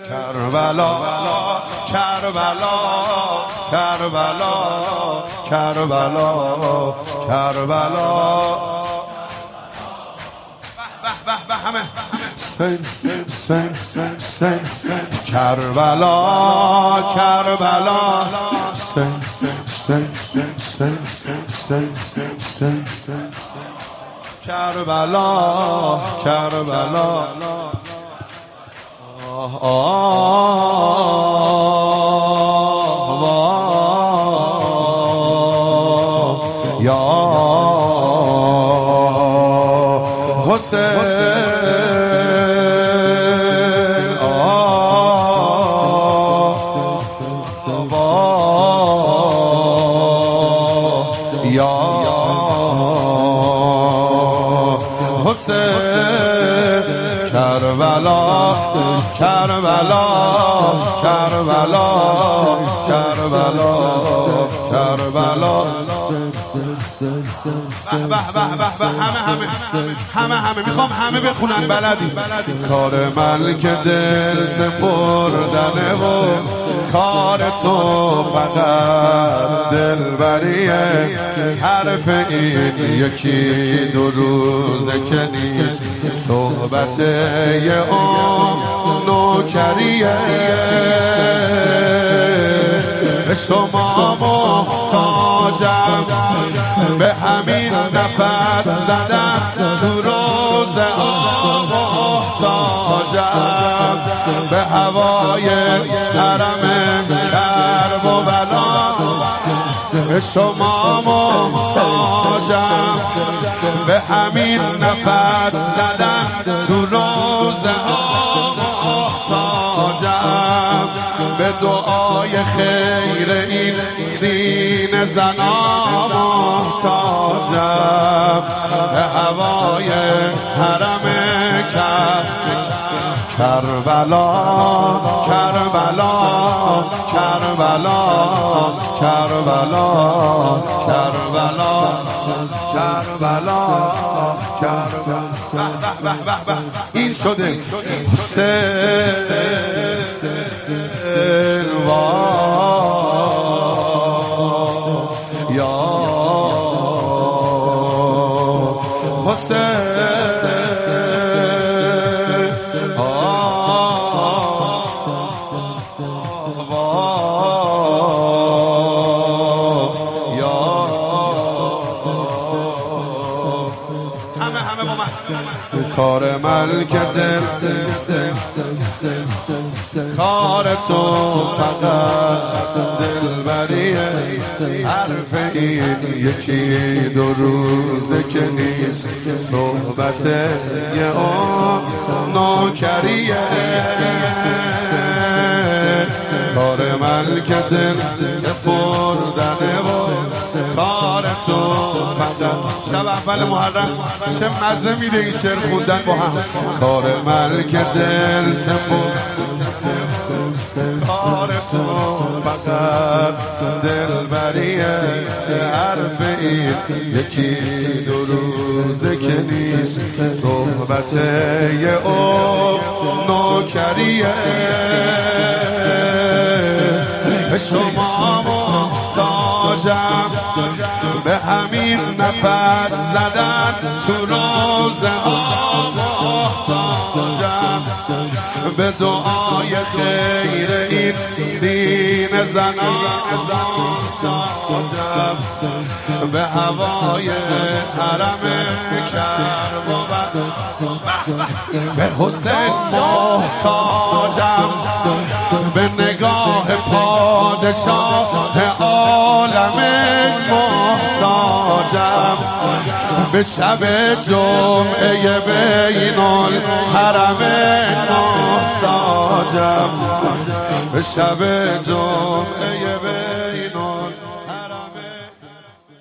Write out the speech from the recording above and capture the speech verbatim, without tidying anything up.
کربلا کربلا کربلا کربلا کربلا به به به همه سین سین سین کربلا کربلا سین سین سین سین سین کربلا کربلا آه آه یا حسین آه یا حسین کربلا کربلا کربلا کربلا کربلا به به به به همه همه همه همه میخوام همه بخونن بلدی کار ملک دل سپردنه و کار تو فقط دلبریه حرف این یکی دو روزه که نیست صحبت یه آن نوکریه به شما محتاجم به همین نفس زدم تو روزه ها محتاجم به هوای حرم کرب و بلا به شما محتاجم به همین نفس زدم تو روزه ها محتاجم به دعای خیر این سینه زنا محتاجم به هوای حرم کربلا کربلا کربلا کربلا کربلا کربلا کربلا به به به این شده حسین یا حسین کار ملک دل کار تو فقط دلبریه حرف این یکی دو روزه که نیست صحبت یه آن نوکریه کار ملک دل سپردنه و کار تو فقط شب اول محرم چه مزه میده این شعر خوندن با هم کار ملک دل سپردنه کار تو فقط دلبریه حرف این یکی دو روزه که نیست صحبت یه او نوکریه به شما محتاجم به همین نفس زدن تو روزه ها محتاجم به دعای خیر این سینه زنا محتاجم به هوای حرم کرب و به حسین محتاجم به نگاه پادشاه عالم محتاجم به شب جمعه بین الحرم محتاجم به شب جمعه بین